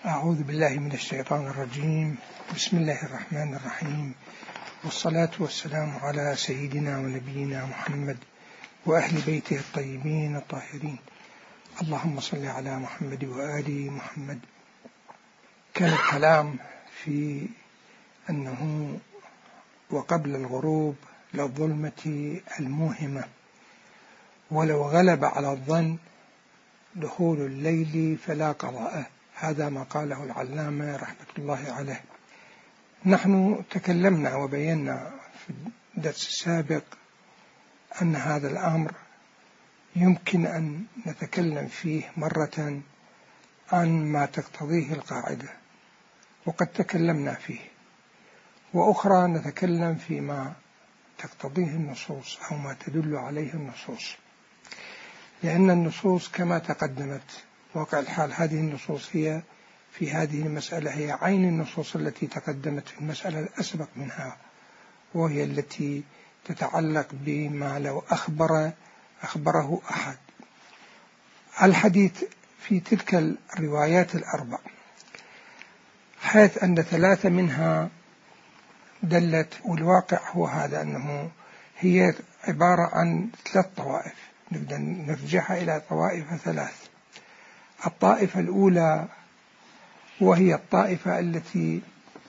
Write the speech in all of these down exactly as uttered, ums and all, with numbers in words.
أعوذ بالله من الشيطان الرجيم. بسم الله الرحمن الرحيم، والصلاة والسلام على سيدنا ونبينا محمد وأهل بيته الطيبين الطاهرين. اللهم صل على محمد وآل محمد. كان الكلام في أنه وقبل الغروب للظلمة الموهمة، ولو غلب على الظن دخول الليل فلا قضاء. هذا ما قاله العلامة رحمة الله عليه. نحن تكلمنا وبينا في الدرس السابق أن هذا الأمر يمكن أن نتكلم فيه مرة عن ما تقتضيه القاعدة، وقد تكلمنا فيه، وأخرى نتكلم فيما تقتضيه النصوص أو ما تدل عليه النصوص، لأن النصوص كما تقدمت واقع الحال هذه النصوص هي في هذه المسألة هي عين النصوص التي تقدمت في المسألة الأسبق منها، وهي التي تتعلق بما لو أخبر أخبره أحد. الحديث في تلك الروايات الأربع، حيث أن ثلاثة منها دلت، والواقع هو هذا أنه هي عبارة عن ثلاث طوائف، نبدأ نرجعها إلى طوائف ثلاث. الطائفة الأولى وهي الطائفة التي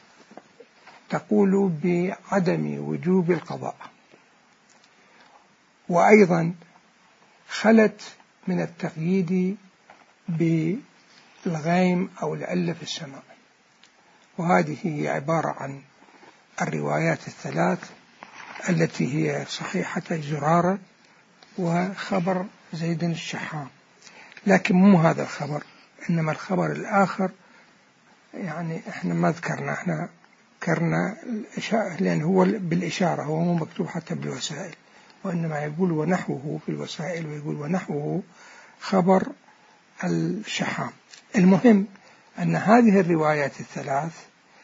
تقول بعدم وجوب القضاء، وأيضا خلت من التقييد بالغيم أو العلة في السماء، وهذه هي عبارة عن الروايات الثلاث التي هي صحيحة زرارة وخبر زيد الشحام. لكن مو هذا الخبر، إنما الخبر الآخر يعني إحنا ما ذكرنا، إحنا ذكرنا الإشارة لأن هو بالإشارة، هو مو مكتوب حتى بالوسائل، وإنما يقول ونحوه في الوسائل، ويقول ونحوه خبر الشحام. المهم أن هذه الروايات الثلاث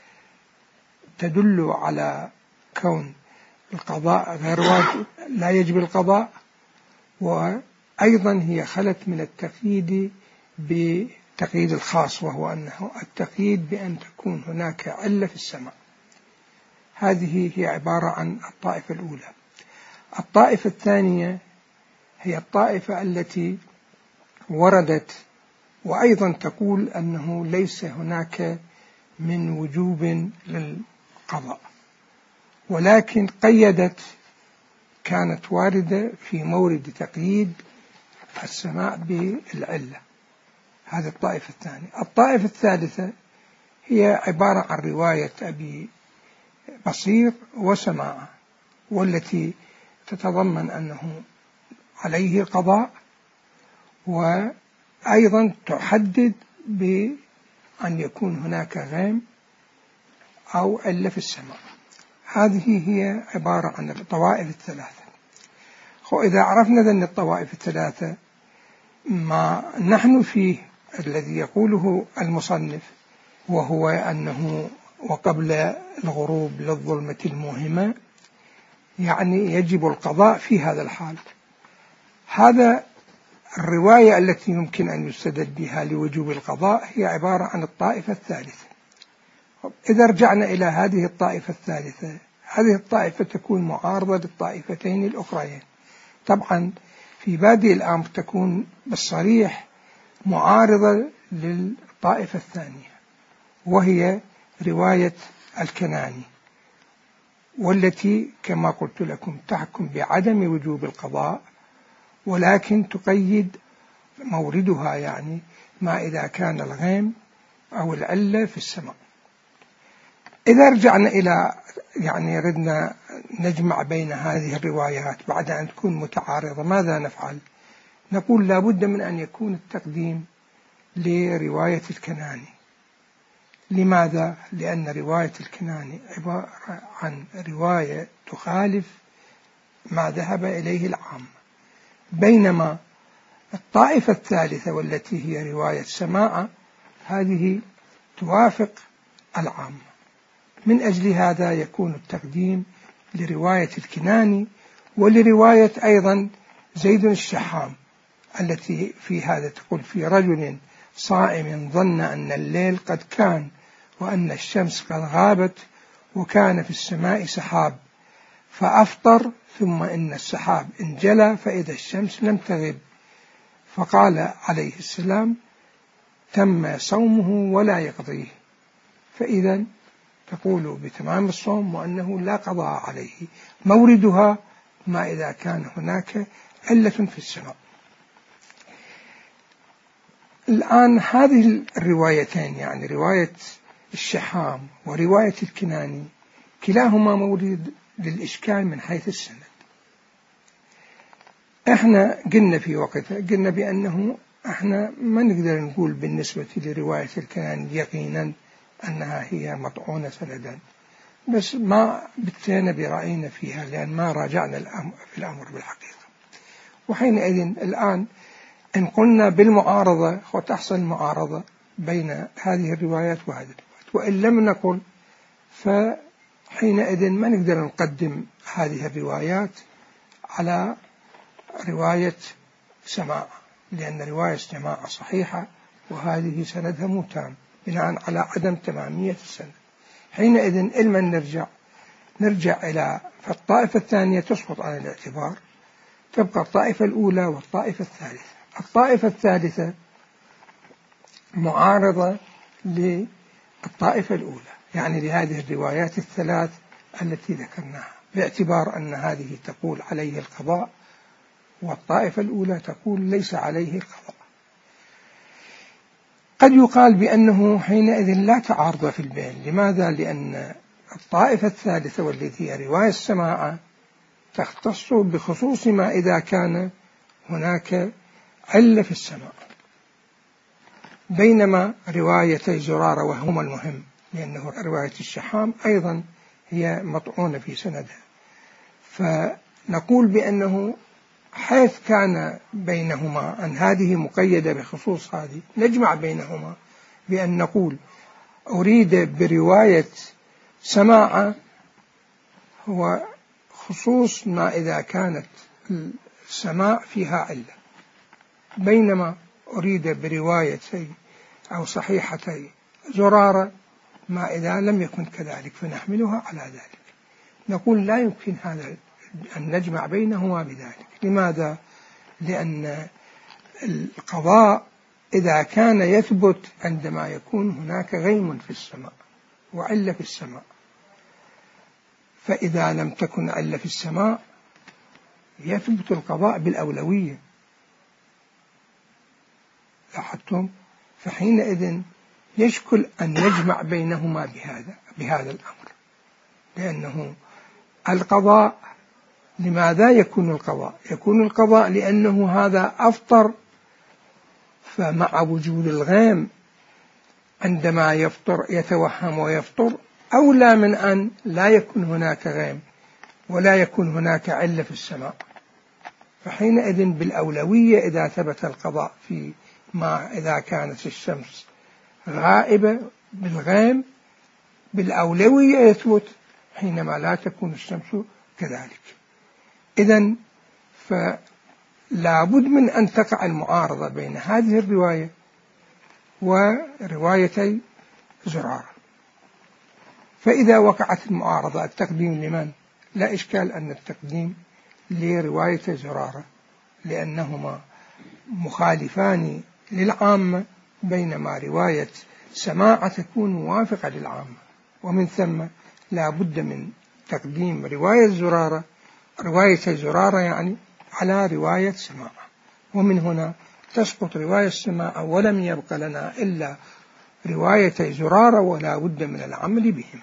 تدل على كون القضاء غير واجب، لا يجب القضاء، وأيضا هي خلت من التقييد بتقييد الخاص، وهو أنه التقييد بأن تكون هناك علة في السماء. هذه هي عبارة عن الطائفة الأولى. الطائفة الثانية هي الطائفة التي وردت وأيضا تقول أنه ليس هناك من وجوب للقضاء، ولكن قيدت، كانت واردة في مورد تقييد السماء بالعلة. هذه الطائفة الثانية. الطائفة الثالثة هي عبارة عن رواية أبي بصير وسماعة، والتي تتضمن أنه عليه قضاء، وأيضا تحدد بأن يكون هناك غيم أو علة في السماء. هذه هي عبارة عن الطوائف الثلاثة. وإذا عرفنا ذن الطوائف الثلاثة، ما نحن فيه الذي يقوله المصنف وهو أنه وقبل الغروب للظلمة الموهمة، يعني يجب القضاء في هذا الحال. هذا الرواية التي يمكن أن يستدل بها لوجوب القضاء هي عبارة عن الطائفة الثالثة. إذا رجعنا إلى هذه الطائفة الثالثة، هذه الطائفة تكون معارضة للطائفتين الأخرين. طبعا في بادئ الأمر تكون بالصريح معارضة للطائفة الثانية، وهي رواية الكناني، والتي كما قلت لكم تحكم بعدم وجوب القضاء، ولكن تقيد موردها يعني ما إذا كان الغيم أو العلة في السماء. إذا رجعنا إلى يعني ردنا نجمع بين هذه الروايات بعد أن تكون متعارضة، ماذا نفعل؟ نقول لا بد من أن يكون التقديم لرواية الكناني. لماذا؟ لأن رواية الكناني عبارة عن رواية تخالف ما ذهب إليه العام، بينما الطائفة الثالثة والتي هي رواية سماعة هذه توافق العام. من أجل هذا يكون التقديم لرواية الكناني ولرواية أيضا زيد الشحام، التي في هذا تقول في رجل صائم ظن أن الليل قد كان وأن الشمس قد غابت وكان في السماء سحاب فأفطر، ثم إن السحاب انجلى فإذا الشمس لم تغب، فقال عليه السلام: تم صومه ولا يقضيه. فإذا تقول بتمام الصوم وأنه لا قضاء عليه. موردها ما إذا كان هناك علة في السماء. الآن هذه الروايتين، يعني رواية الشحام ورواية الكناني، كلاهما مورد للإشكال من حيث السند. احنا قلنا في وقتها قلنا بأنه احنا ما نقدر نقول بالنسبة لرواية الكناني يقينا أنها هي مطعونة سندا، بس ما بتينا برأينا فيها لأن ما راجعنا الأمر في الأمر بالحقيقة. وحينئذ الآن إن قلنا بالمعارضة وتحصل معارضة بين هذه الروايات وهذه الروايات، وإن لم نقل فحينئذ ما نقدر نقدم هذه الروايات على رواية سماع، لأن رواية سماع صحيحة وهذه سندها مو تام بناء على عدم تمامية السند. حينئذ إلما نرجع نرجع إلى فالطائفة الثانية تسقط عن الاعتبار، تبقى الطائفة الأولى والطائفة الثالثة. الطائفة الثالثة معارضة للطائفة الأولى، يعني لهذه الروايات الثلاث التي ذكرناها، باعتبار أن هذه تقول عليه القضاء والطائفة الأولى تقول ليس عليه القضاء. قد يقال بأنه حينئذ لا تعارض في البين. لماذا؟ لأن الطائفة الثالثة والتي هي رواية السماعة تختص بخصوص ما إذا كان هناك علة في السماع، بينما روايتي زرارة وهما المهم لأنه رواية الشحام أيضا هي مطعونة في سندها، فنقول بأنه حيث كان بينهما أن هذه مقيدة بخصوص هذه نجمع بينهما بأن نقول أريد برواية سماعة هو خصوص ما إذا كانت السماع فيها علة، بينما أريد بروايتي أو صحيحتي زرارة ما إذا لم يكن كذلك فنحملها على ذلك. نقول لا يمكن هذا أن نجمع بينهما بذلك. لماذا؟ لأن القضاء إذا كان يثبت عندما يكون هناك غيم في السماء وعلة في السماء، فإذا لم تكن علة في السماء يثبت القضاء بالأولوية. لاحظتم؟ فحينئذ يشكل أن نجمع بينهما بهذا بهذا الأمر، لأنه القضاء لماذا يكون القضاء؟ يكون القضاء لأنه هذا أفطر، فمع وجود الغيم عندما يفطر يتوهم ويفطر أولى من أن لا يكون هناك غيم ولا يكون هناك علة في السماء. فحينئذ بالأولوية إذا ثبت القضاء في ما إذا كانت الشمس غائبة بالغيم بالأولوية يثبت حينما لا تكون الشمس كذلك. إذن فلا بد من أن تقع المعارضة بين هذه الرواية وروايتي زرارة. فإذا وقعت المعارضة التقديم لمن؟ لا إشكال أن التقديم لرواية زرارة لأنهما مخالفان للعامة، بينما رواية سماعة تكون موافقة للعامة، ومن ثم لا بد من تقديم رواية زرارة رواية زرارة يعني على رواية سماعة، ومن هنا تسقط رواية سماعة ولم يبق لنا إلا رواية زرارة ولا بد من العمل بهما.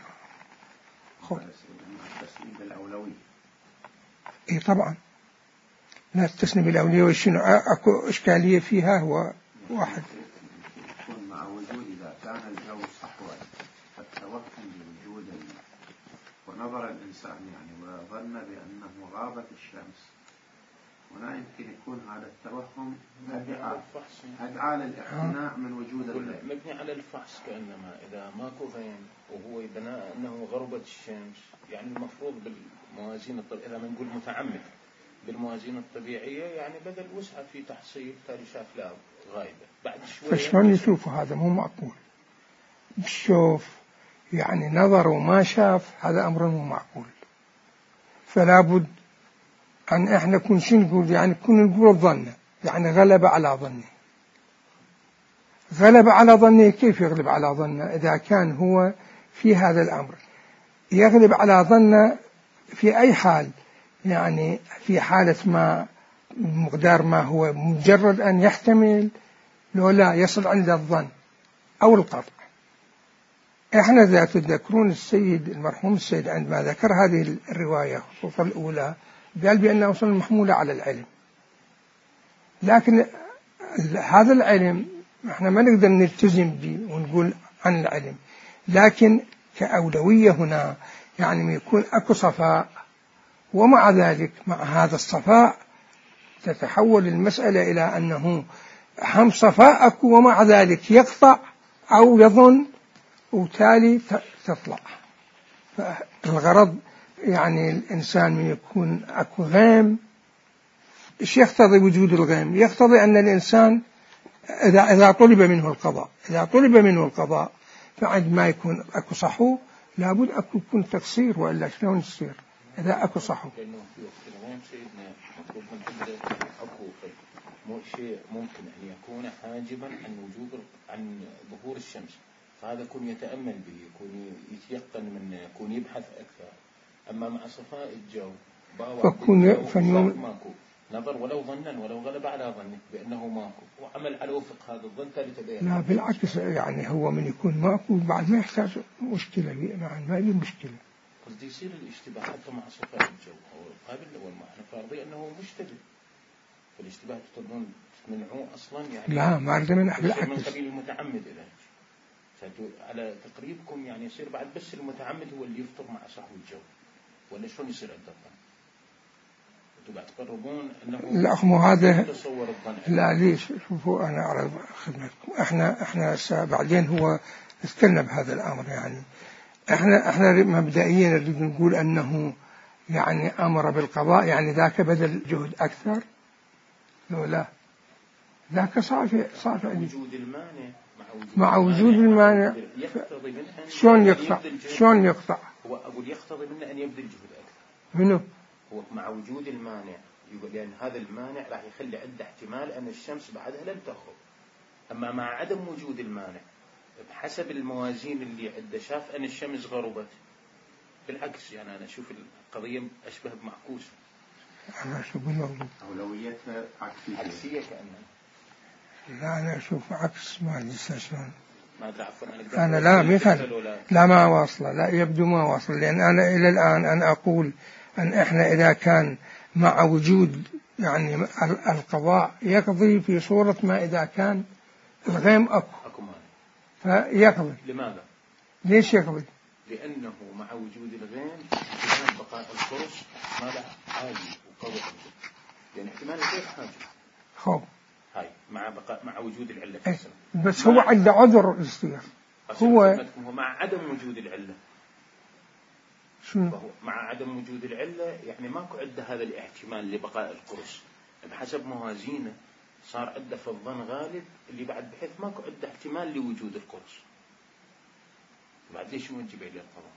إيه طبعا لا تسلم بالأولية، وشنو أكو إشكالية فيها هو واحد مع وجود إذا كان الجو صحوا فالتوهم بوجود ونظر الإنسان يعني وظن بأنه غابت الشمس، هنا يمكن يكون هذا التوهم أدعى للاقتناع من وجود الغيم، مبني على الفحص. كأنما إذا ماكو غيم وهو بناء أنه غربت الشمس، يعني المفروض بالموازين الطبيعية إذا ما نقول متعمد بالموازين الطبيعية يعني بدل وسعة في تحصيل تالي شاف لا غايبة، بعد شوية فشلون يشوفوا؟ هذا مو معقول. بالشوف يعني نظر وما شاف، هذا أمر مو معقول. فلا بد أن إحنا كن شو نقول، يعني كن نقول الظن، يعني غلب على ظنه. غلب على ظنه، كيف يغلب على ظنه؟ إذا كان هو في هذا الأمر يغلب على ظنه في أي حال، يعني في حالة ما مقدار ما هو مجرد أن يحتمل، لو لا يصل عند الظن أو القطع. إحنا إذا تذكرون السيد المرحوم السيد عندما ذكر هذه الرواية خصوصا الأولى قال بأنها وصل محمولة على العلم، لكن هذا العلم إحنا ما نقدر نلتزم به ونقول عن العلم، لكن كأولوية هنا يعني يكون أكو صفاء، ومع ذلك مع هذا الصفاء تتحول المسألة إلى أنه هم صفاء أكو ومع ذلك يقطع أو يظن وتالي تطلع. فالغرض يعني الإنسان من يكون أكو غيم، إيش يقتضي وجود الغيم؟ يقتضي أن الإنسان إذا إذا طلب منه القضاء إذا طلب منه القضاء فعندما يكون أكو صحو لابد أكو يكون تقصير، وإلا شلون يصير إذا أكو صحو؟ لأنه في وقت الغيم سيدنا مطلوب من عنده أكو مو شيء ممكن أن يكون حاجبا عن وجود عن ظهور الشمس، فهذا يكون يتأمل به، يكون يتيقن منه، يكون يبحث أكثر. أما مع صفاء الجو فكون فنيوم ماكو نظر ولو ظنا ولو غلب على ظنه بأنه ماكو وعمل على وفق هذا الظن لتبين. لا بالعكس، يعني هو من يكون ماكو بعد ما يحتاج مشكلة، يعني ما هي مشكلة. قصدي يصير الاشتباه حتى مع صفاء الجو أو القابل الأول ما احنا فارضي أنه مشتبه، فالاشتباه تقدرون تمنعوه أصلا يعني. لا ما أريد منع، بالعكس من قبيل المتعمد إذا على تقريبكم يعني يصير بعد بس المتعمد هو اللي يفطر مع صحو الجو، ولا شلون يصير عند الظن؟ انتم بعد تقربون انه لا مو هذا. تصور الظن لا ليش؟ شوفوا انا اعرض خدمتكم، احنا احنا بعدين هو استنى بهذا الامر، يعني احنا احنا مبدئيا نريد نقول انه يعني امر بالقضاء، يعني ذاك بذل جهد اكثر، لو لا ذاك صافي صافي وجود المانع مع وجود المانع شلون يقطع؟ شلون يقطع؟ هو أقول يقتضي منه أن يبذل جهد أكثر. منو؟ هو مع وجود المانع، يقول لأن هذا المانع راح يخلي عنده احتمال أن الشمس بعدها لم تغرب. أما مع عدم وجود المانع بحسب الموازين اللي عنده شاف أن الشمس غربت، بالعكس يعني أنا أشوف القضية أشبه بمعكوس. أنا أشوف الموضوع أولويتها عكسية عكسية كأنها. لا أنا أشوف عكس، ما أدري شلون. ما تعرفون أنا لا مثل لا ما واصلة، لا يبدو ما واصل، لأن أنا إلى الآن أنا أقول أن إحنا إذا كان مع وجود يعني القضاء يقضي في صورة ما إذا كان الغيم أكو أكو مانع فيقضي. لماذا؟ ليش يقضي؟ لأنه مع وجود الغيم احتمال بقاء الفرص ماذا عالي وقوي، لأن احتمال غير حاجة خوف هاي مع بقاء مع وجود العلة في ايه السنة. بس هو عنده عذر يصير، هو مع عدم وجود العلة. شنو؟ مع عدم وجود العلة يعني ماكو عنده هذا الاحتمال لبقاء القرص، بحسب موازينه صار عنده في الظن غالب اللي بعد بحيث ماكو عنده احتمال لوجود القرص. بعد ليش موجب إلى القضاء؟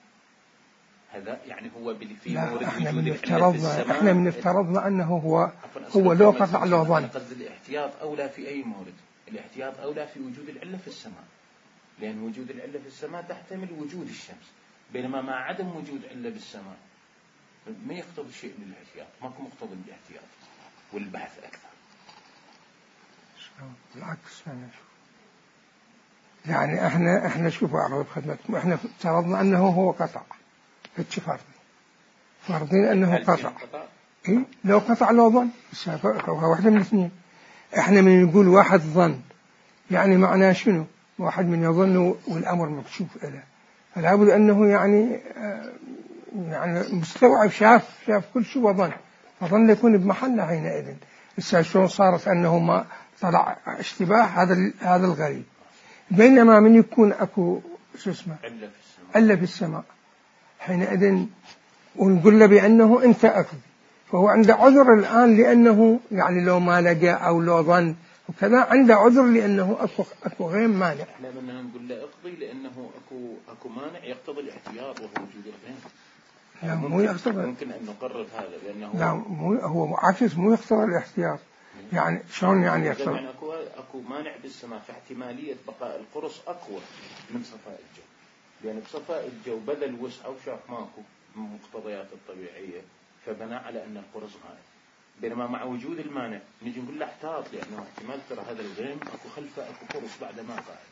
هذا يعني هو في لا مورد احنا وجود من العلة في افترضنا السماء. احنا من افترضنا انه هو هو لو قطع له ظن. قصد الاحتياط اولى في اي مورد، الاحتياط اولى في وجود العلة في السماء، لان وجود العلة في السماء تحتمل وجود الشمس، بينما مع عدم وجود علة بالسماء ما يقتضي شيء للاحتياط، ماكو مقتضي بالاحتياط والبحث اكثر. بالعكس انا شوف يعني احنا احنا شوفوا اعرض خدمتكم، احنا افترضنا انه هو قطع، هيك فرض فرضين انه قطع. إيه؟ لو قطع لو ظن هو واحدة من الاثنين. احنا من نقول واحد ظن يعني معناه شنو؟ واحد من يظن والامر مكشوف له، فلا بد انه يعني آه يعني مستوعب شاف شاف كل شيء وظن، فظن يكون بمحله حينئذ. هسه شلون صارت انه ما طلع اشتباه؟ هذا هذا الغريب. بينما من يكون اكو شو اسمه الا في السماء حينئذ ونقول له بانه انت اقضي، فهو عنده عذر الان، لانه يعني لو ما لقى او لو ظن وكذا عنده عذر لأنه أكو, أكو غيم مانع. احنا بدنا نقول له اقضي لأنه أكو, أكو مانع يقتضي الاحتياط وهو وجود الغيم. لا مو يقتضي. ممكن أن نقرب هذا لأنه لا مو هو عكس مو يقتضي الاحتياط. يعني شلون يعني يقتضي؟ يعني أكو أكو مانع بالسماء فاحتمالية بقاء القرص أقوى من صفاء الجو. لأن بصفاء الجو بذل وسع وشاف ماكو مقتضيات الطبيعية فبنى على أن القرص غائب. بينما مع وجود المانع نجي نقول له احتاط لأنه احتمال ترى هذا الغيم أكو خلفه أكو قرص بعد ما قائب.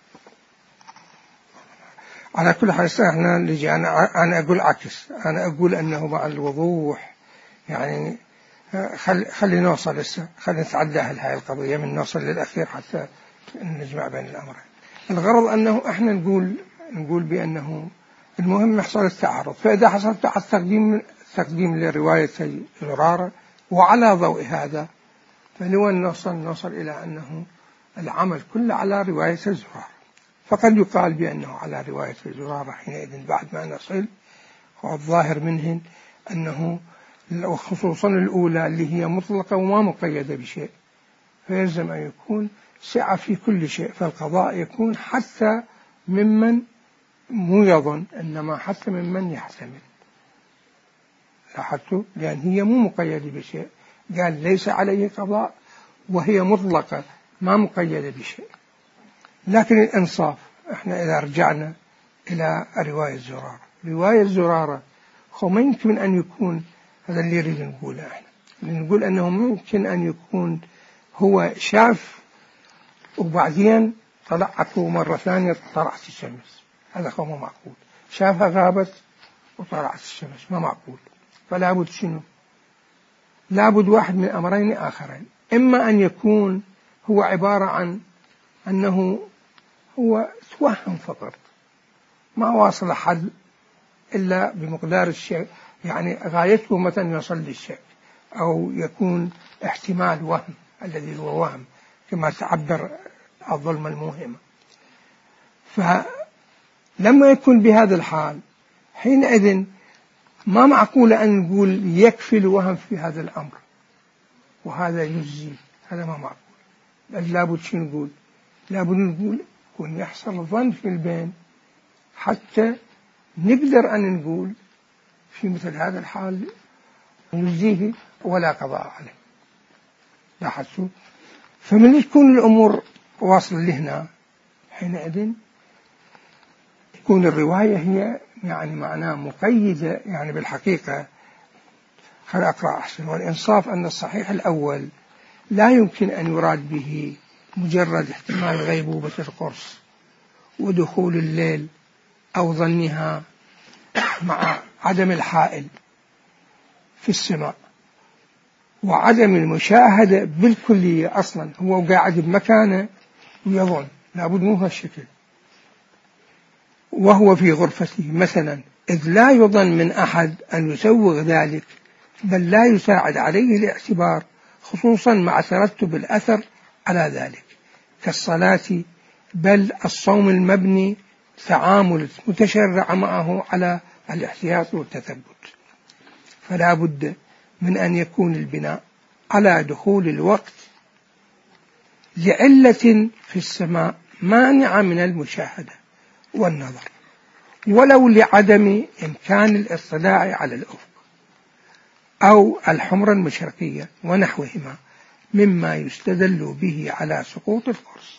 على كل حال احنا نجي أنا أنا أقول عكس. أنا أقول أنه مع الوضوح يعني خل خلي نوصل لسه خلي نتعدى هاي القضية من نوصل للأخير حتى نجمع بين الأمرين. الغرض أنه احنا نقول نقول بأنه المهم يحصل التعارض. فإذا حصل التقديم تقديم لرواية زرارة وعلى ضوء هذا فلو نوصل نوصل إلى أنه العمل كله على رواية زرارة. فقد يقال بأنه على رواية زرارة حينئذ بعد ما نصل. والظاهر منهن أنه وخصوصا الأولى اللي هي مطلقة وما مقيدة بشيء فيلزم أن يكون سعة في كل شيء. فالقضاء يكون حتى ممن مو يظن إنما حتى ممن يحتمل. لاحظتوا؟ لأن هي مو مقيدة بشيء. قال ليس عليه قضاء وهي مطلقة ما مقيدة بشيء. لكن الإنصاف إحنا إذا رجعنا إلى رواية زرارة رواية زرارة هو ما يمكن أن يكون هذا اللي يريد نقوله إحنا نقول أنه ممكن أن يكون هو شاف وبعدين طلعت مرة ثانية طلعت الشمس. هذا هو ما معقول. شافها غابت وطلعت الشمس ما معقول. فلا بد شنو؟ لا بد واحد من أمرين آخرين. إما أن يكون هو عبارة عن أنه هو توهم فقط ما واصل حد إلا بمقدار الشيء يعني غايته متى يصل للشيء أو يكون احتمال وهم الذي هو وهم كما تعبر الظلمة الموهمة. فلما يكون بهذا الحال حينئذ ما معقول أن نقول يكفي الوهم في هذا الأمر وهذا يجزي. هذا ما معقول. بل لابد شو نقول؟ لابد نقول يكون يحصل ظن في البين حتى نقدر أن نقول في مثل هذا الحال يجزيه ولا قضاء عليه. لاحظتوا؟ فمن تكون الأمور واصلة لهنا حينئذ تكون الرواية هي يعني معناه مقيدة يعني بالحقيقة. خل أقرأ أحسن. والإنصاف أن الصحيح الأول لا يمكن أن يراد به مجرد احتمال غيبوبة القرص ودخول الليل أو ظنها مع عدم الحائل في السماء وعدم المشاهدة بالكلية. أصلا هو قاعد بمكانه ويظن لابد مو هالشكل وهو في غرفته مثلا إذ لا يظن من أحد أن يسوغ ذلك بل لا يساعد عليه الاعتبار خصوصا مع ترتب الأثر على ذلك كالصلاة بل الصوم المبني تعامل متشرع معه على الاحتياط والتثبت. فلا بد من أن يكون البناء على دخول الوقت لعلة في السماء مانعة من المشاهدة والنظر ولو لعدم إمكان الاطلاع على الأفق أو الحمرة المشرقية ونحوهما مما يستدل به على سقوط القرص.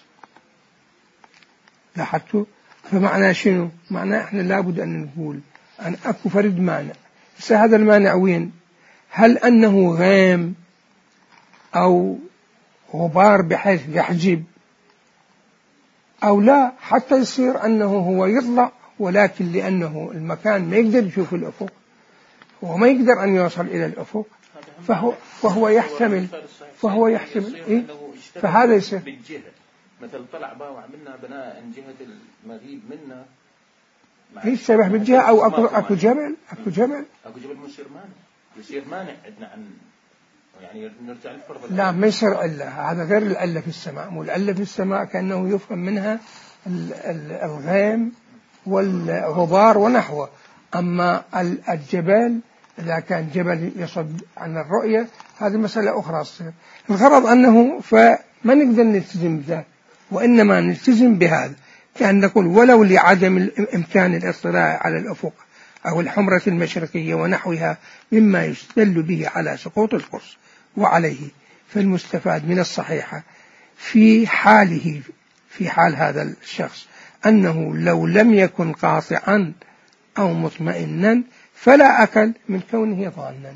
لاحظتوا؟ فمعنى شنو؟ معنى احنا لابد أن نقول أن أكو فرد مانع. بس هذا المانع وين؟ هل أنه غيم أو غبار بحيث يحجب أو لا حتى يصير أنه هو يطلع ولكن لأنه المكان ما يقدر يشوف الأفق وما يقدر أن يوصل إلى الأفق فهو, فهو يحتمل فهو يحتمل إيه؟ فهذا يصير بالجهة مثل طلع باوع منا بناء جهة المغيب منا هي الشبه بالجهة أو أكو, أكو جبل أكو جبل أكو جبل مصير مانع يصير مانع عندنا عن يعني نرجع للفرض. لا ما يصير علة. هذا غير العلة في السماء. مو العلة في السماء كأنه يفهم منها الغيم والغبار ونحوه. أما الجبل إذا كان جبل يصد عن الرؤية هذه مسألة أخرى تصير. الغرض أنه ما نقدر نلتزم بذلك، وإنما نلتزم بهذا، كأن نقول ولو لعدم إمكان الاطلاع على الأفق أو الحمرة المشرقية ونحوها مما يستدل به على سقوط القرص وعليه، فالمستفاد من الصحيحة في حاله في حال هذا الشخص أنه لو لم يكن قاطعا أو مطمئنا فلا أقل من كونه ظانا.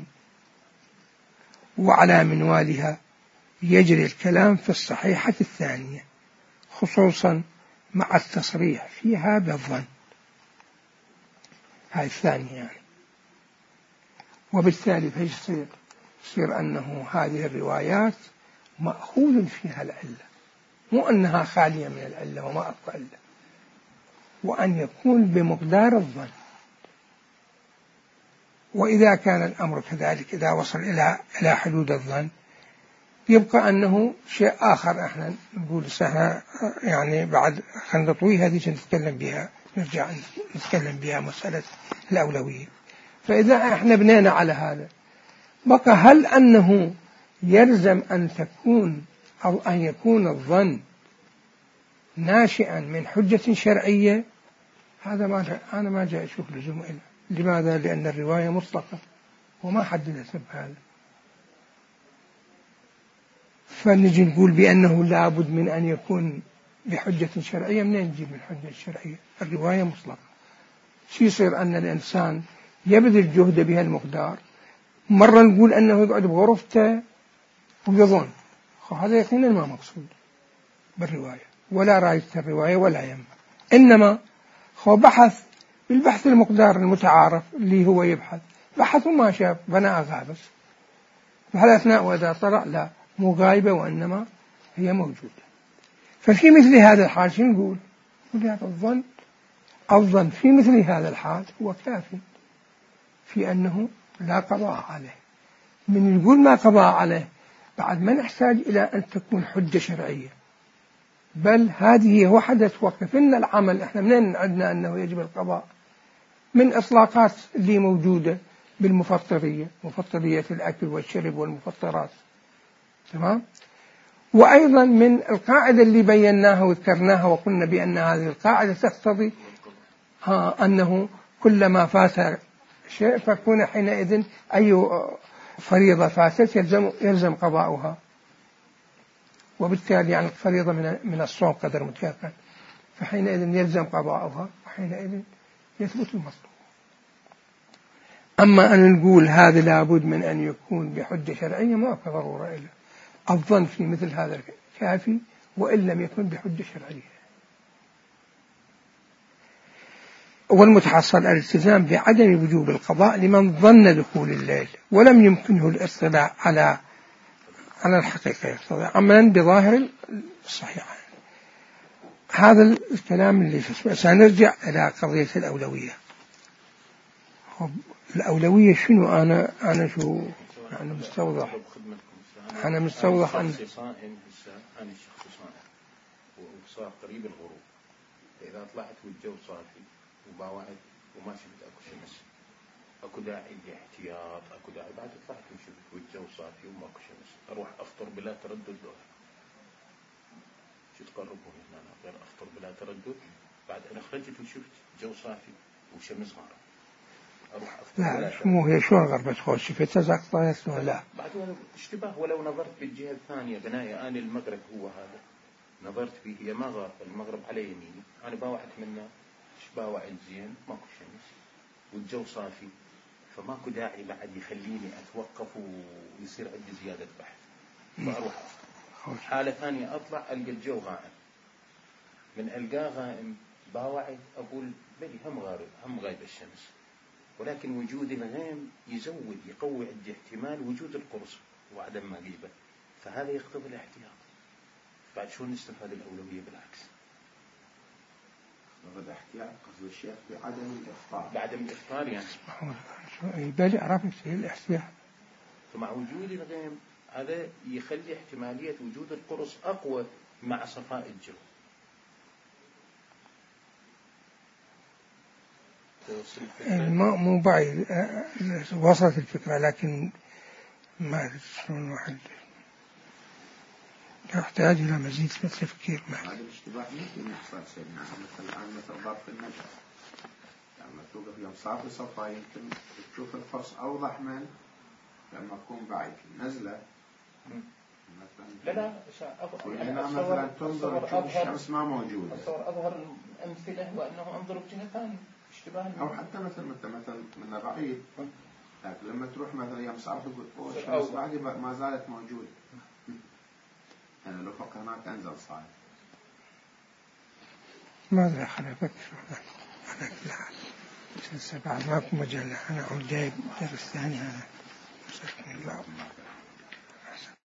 وعلى منوالها يجري الكلام في الصحيحة الثانية، خصوصا مع التصريح فيها بالظن، هاي الثانية يعني. وبالتالي فيش يصير يصير أنه هذه الروايات مأخوذ فيها العلة، مو أنها خالية من العلة وما أبقى علة، وأن يكون بمقدار الظن. وإذا كان الأمر كذلك، إذا وصل إلى إلى حدود الظن، يبقى أنه شيء آخر احنا نقول سهل يعني بعد خلينا نطوي هذه نتكلم بها، نرجع نتكلم بها مسألة الأولوية. فإذا احنا بنينا على هذا، بقى هل أنه يلزم أن تكون أو أن يكون الظن ناشئا من حجة شرعية؟ هذا ما أنا ما جاء أشوف لزوم إله. لماذا؟ لأن الرواية مطلقة وما حددت بهذا. فنجي نقول بأنه لابد من أن يكون بحجة شرعية. منين نجيب من حجة شرعية؟ الرواية مطلقة. شو يصير أن الإنسان يبذل جهد بها المقدار، مرة نقول أنه يقعد بغرفته ويظن، هذا يقينا ما مقصود بالرواية ولا راية الرواية ولا يم، إنما هو بحث بالبحث المقدار المتعارف اللي هو يبحث، بحث وما شاف بناء غابس بهالأثناء، وإذا طلع لا مو غايبة وإنما هي موجودة. ففي مثل هذا الحال شو نقول؟ نقول هذا الظن الظن في مثل هذا الحال هو كافي في أنه لا قضاء عليه. من يقول ما قضاء عليه بعد ما نحتاج إلى أن تكون حجة شرعية، بل هذه وحدة توقف لنا العمل. احنا منين عندنا أنه يجب القضاء؟ من إطلاقات اللي موجودة بالمفطرية، مفطرية الأكل والشرب والمفطرات، تمام؟ وأيضا من القاعدة اللي بيناها وذكرناها وقلنا بأن هذه القاعدة تقتضي ها أنه كلما فات شيء فكون حينئذ أي فريضة فاتت يلزم, يلزم قضاؤها. وبالتالي يعني الفريضة من من الصوم قدر متيقن، فحينئذ يلزم قضاؤها وحينئذ يثبت المطلوب. أما أن نقول هذا لابد من أن يكون بحجة شرعية ما في ضرورة إلا الظن في مثل هذا كافي وإن لم يكن بحجة شرعية. والمتحصل الالتزام بعدم وجوب القضاء لمن ظن دخول الليل ولم يمكنه الاطلاع على على الحقيقة، عملا بظاهر الصحيح. هذا الكلام اللي في سنرجع إلى قضية الأولوية. الأولوية شنو؟ أنا أنا شو أنا مستوضح أنا مستوضح أن أنا الشخص صائم وصار قريب الغروب، إذا طلعت والجو صافي وباوعد وما شفت أكو شمس، أكو داعي لاحتياط، أكو داعي بعد طلعت وشفت والجو صافي وما أكو شمس، أروح أفطر بلا تردد دور. شو تقربوا هنا؟ غير أفطر بلا تردد. بعد أنا خرجت وشفت جو صافي وشمس غارة، أروح أفطر لا بلا مو هي شلون غربت خوش شفت زقطة لا بعد ولا اشتباه. ولو نظرت بالجهة الثانية بنايا أنا المغرب هو هذا نظرت فيه هي ما غارة، المغرب على يميني، أنا باوعت منه باوعد زين ماكو شمس والجو صافي، فماكو داعي بعد يخليني أتوقف ويصير عندي زيادة بحث، فأروح أفطر. حالة ثانية أطلع ألقى الجو غائم، من ألقاه غائم باوعد أقول بلي هم غارب هم غايب الشمس، ولكن وجود الغيم يزود يقوي عندي احتمال وجود القرص وعدم ما غيبه، فهذا يقتضي الاحتياط. بعد شو نستفاد الأولوية؟ بالعكس الاحتياط قصد الشيخ بعدم الإفطار، بعدم الإفطار يعني يبالي عرفت الاحتياط. فمع وجود الغيم هذا يخلي احتمالية وجود القرص أقوى مع صفاء الجو. ما مو بعيد وصلت الفكرة، لكن ما شلون واحد يحتاج إلى مزيد من التفكير معه. هذا الاشتباه ممكن يحصل سيدنا، مثل الآن مثل ضرب النجم، لما توقف يوم صافي صفا يمكن تشوف القرص أوضح من لما تكون بعيد نزلة. لا لا هنا مثلا تنظر تشوف الشمس ما موجودة. أصور أظهر الأمثلة وأنه أنظر بجهة ثانية اشتباه. أو حتى مثل مثل مثل من بعيد، لكن لما تروح مثلا يوم صافي تقول أوه الشمس بعدي ما زالت موجودة. يعني الأفق هناك أنزل صاير. ماذا خلفك على كل حال سبعة ماكو مجلة. أنا عم جايب الدرس الثاني هذا.